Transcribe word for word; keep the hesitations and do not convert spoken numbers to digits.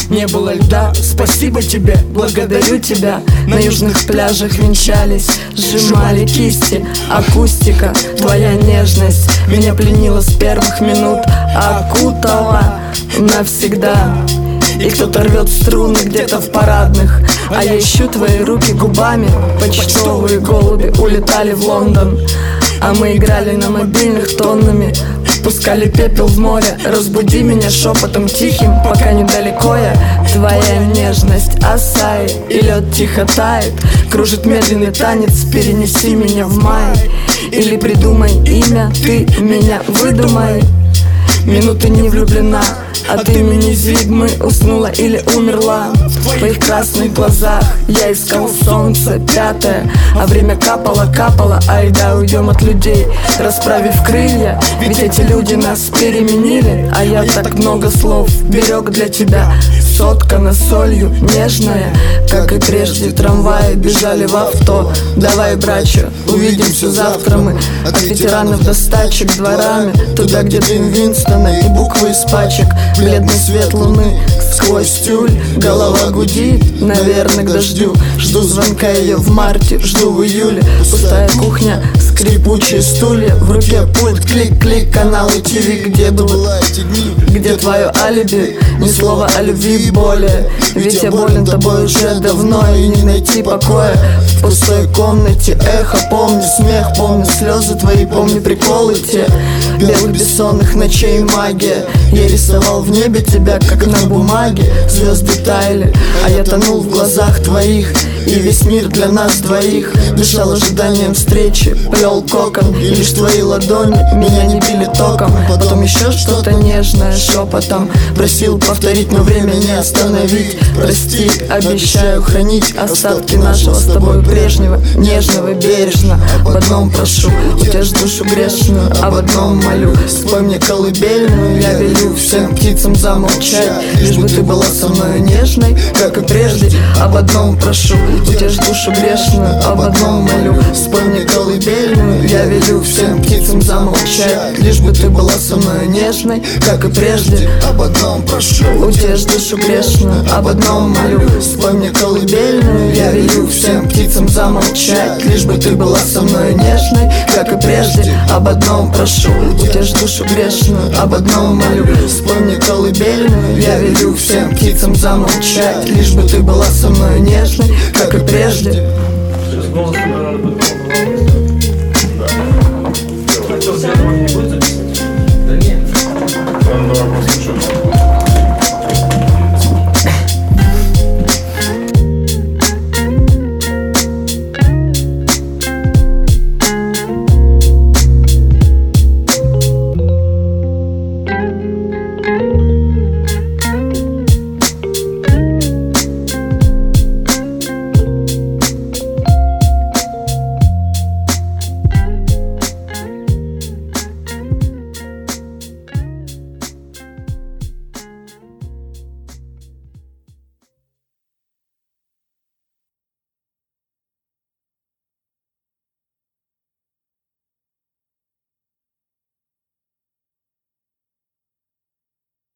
не было льда. Спасибо тебе, благодарю тебя. На южных пляжах венчались, сжимали кисти. Акустика, твоя нежность меня пленила с первых минут, окутала навсегда. И кто-то рвет струны где-то в парадных, а я ищу твои руки губами. Почтовые голуби улетали в Лондон, а мы играли на мобильных тоннами. Пускали пепел в море. Разбуди меня шепотом тихим, пока недалеко я. Твоя нежность Асаи, и лед тихо тает. Кружит медленный танец, перенеси меня в май. Или придумай имя, ты меня выдумай. Минуты не влюблена, от имени Зигмы уснула или умерла. В твоих красных глазах я искал солнце пятое, а время капало, капало, айда уйдем от людей, расправив крылья. Ведь эти люди нас переменили, а я так много слов берег для тебя. Соткана солью, нежная, как и прежде. Трамваи бежали в авто. Давай, братья, увидимся завтра мы. От ветеранов до стачек дворами, туда, где дым Винстона и буквы из пачек. Бледный свет луны сквозь тюль, голова гудит, наверное, к дождю. Жду звонка ее в марте, жду в июле. Пустая кухня, скрипучие стулья, в руке пульт, клик-клик, каналы ТВ. Где бы была эти дни? Где твое алиби? Ни слова о любви более, ведь я болен тобой уже давно. И не найти покоя в пустой комнате. Эхо, помню смех, помню слезы твои, помню приколы те. Белых бессонных ночей магия. Я рисовал в небе тебя, как на бумаге. Звезды таяли, а я тонул в глазах твоих. И весь мир для нас двоих дышал ожиданием встречи, плел кокон. И лишь твои ладони меня не били током. Потом еще что-то нежное шепотом просил повторить, но время не остановить. Прости, обещаю хранить остатки нашего с тобой прежнего, нежного, бережно. Об одном прошу, утешь душу грешную, об одном молю. Спой мне колыбельную, я велю всем птицам замолчать, лишь бы ты была со мною нежной, как и прежде. Об одном прошу, утешь душу грешную, об одном молю. Спой мне колыбельную, я велю всем птицам замолчать, лишь бы ты была со мною нежной, как и прежде. Об одном прошу, утешь душу грешную, об одном молю. Спой мне колыбельную, я велю всем птицам замолчать, лишь бы ты была со мною нежной, как и прежде. Об одном прошу, утешь душу грешную, об одном молю. Спой мне колыбельную, я велю всем птицам замолчать, лишь бы ты была со мною нежной, как и прежде. Сейчас голосом надо будет.